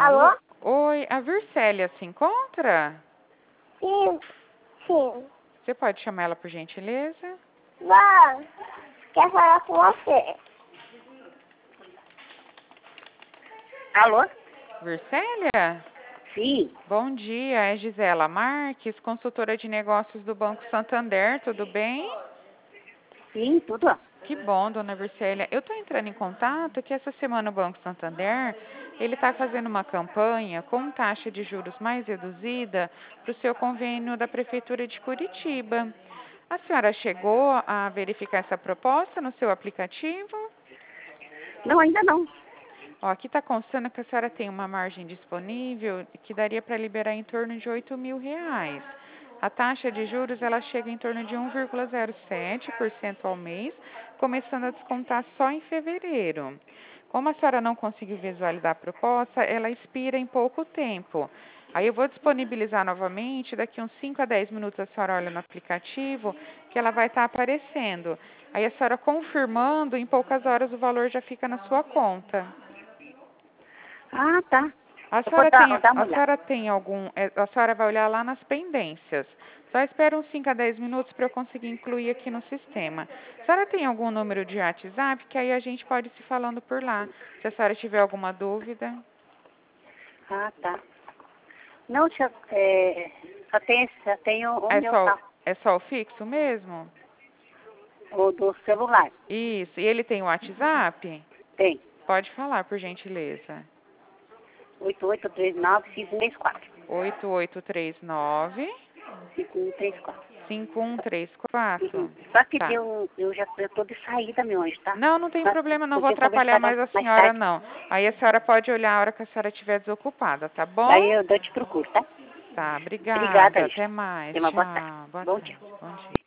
Alô? Oi, a Vircélia se encontra? Sim, sim. Você pode chamar ela por gentileza? Vó, quer falar com você. Alô? Vircélia? Sim, Bom dia, é Gisela Marques, consultora de negócios do Banco Santander, tudo bem? sim, tudo. Que bom, dona Vircélia. Eu estou entrando em contato que essa semana o Banco Santander, ele está fazendo uma campanha com taxa de juros mais reduzida para o seu convênio da Prefeitura de Curitiba. A senhora chegou a verificar essa proposta no seu aplicativo? Não, ainda não. Ó, aqui está constando que a senhora tem uma margem disponível que daria para liberar em torno de R$ 8.000. A taxa de juros ela chega em torno de 1,07% ao mês, começando a descontar só em fevereiro. Como a senhora não conseguiu visualizar a proposta, ela expira em pouco tempo. Aí eu vou disponibilizar novamente, daqui uns 5 a 10 minutos a senhora olha no aplicativo, que ela vai estar aparecendo. Aí a senhora confirmando, em poucas horas o valor já fica na sua conta. Ah, tá. A Eu vou senhora dar tem, uma a olhada. senhora tem algum, a senhora vai olhar lá nas pendências. Só espera uns 5 a 10 minutos para eu conseguir incluir aqui no sistema. A senhora tem algum número de WhatsApp que aí a gente pode se falando por lá. Se a senhora tiver alguma dúvida. Ah, tá. Não, só tenho o meu, tá? É só o fixo mesmo? O do celular. Isso. E ele tem o WhatsApp? Tem. Pode falar, por gentileza. 8839-5134. 8839 5134. 5134. Só que Tá. eu tô de saída, meu anjo, tá? Não, não tem Só problema, não vou poder atrapalhar conversar mais a mais senhora, tarde. não. Aí a senhora pode olhar a hora que a senhora estiver desocupada, tá bom? Daí eu te procuro, tá? Tá, Obrigada, obrigada. anjo. Até mais. Tenha uma boa Tchau. tarde. Boa Bom tarde. dia. Bom dia.